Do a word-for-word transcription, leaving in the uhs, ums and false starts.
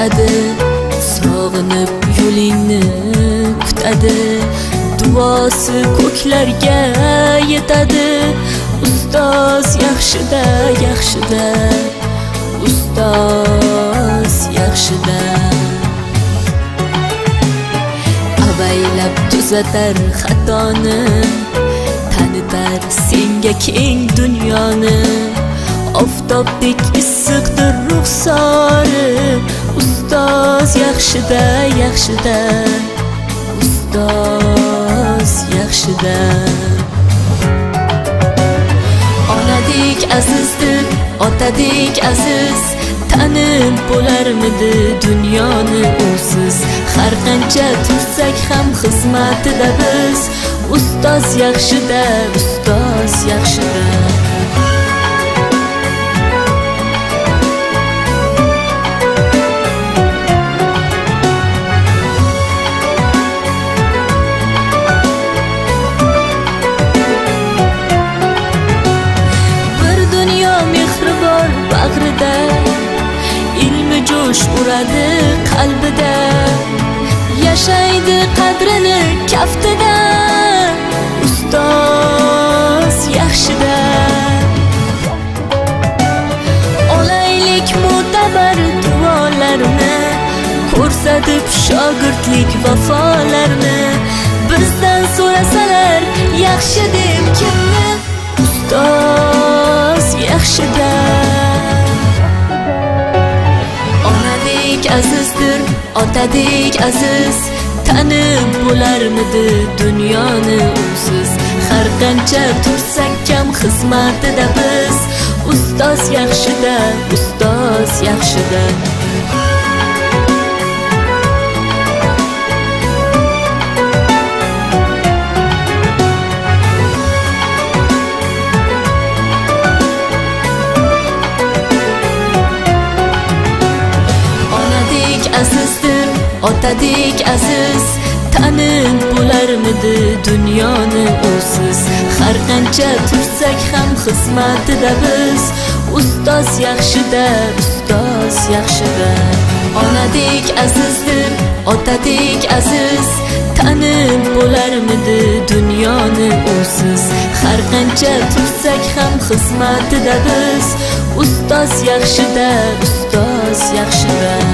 kutadi, sog'inib yo'lingni kutadi, duosi ko'klarga yetadi. Ustoz yaxshida, yaxshida, ustoz yaxshida. Avaylab tuzatar xatoni, tanitar senga keng dunyoni. Oftobdek issiqdir ruxsori, ustoz yaxshida, yaxshida, ustoz yaxshida. Onadek azizdir, otadek aziz, tanib bo'larmidi dunyoni usiz. Har qancha tursak ham xizmatida biz, ustoz yaxshida, ustoz yaxshida. Bag'rida ilmi jo'sh uradi qalbida, yashaydi qadrini kaftida, ustoz yaxshida. Olaylik mo'tabar duolarni, ko'rsatib shogirdlik vafolarni. Bizdan so'rasalar yaxshi deb kimni, ustoz yaxshida. Azizdir, otadek aziz, tanib bo'larmidi dunyoni usiz. Har qancha tursak kam xizmatida biz, ustoz yaxshida, ustoz yaxshida. Azizdir, otadek aziz, tanib bo'larmidi dunyoni usiz. Har qancha tursak ham xizmatida biz, ustoz yaxshida, ustoz yaxshida. Onadek azizdir, otadek aziz, tanib bo'larmidi dunyoni usiz. Har qancha tursak ham xizmatida biz, ustoz yaxshida, ustoz yaxshida.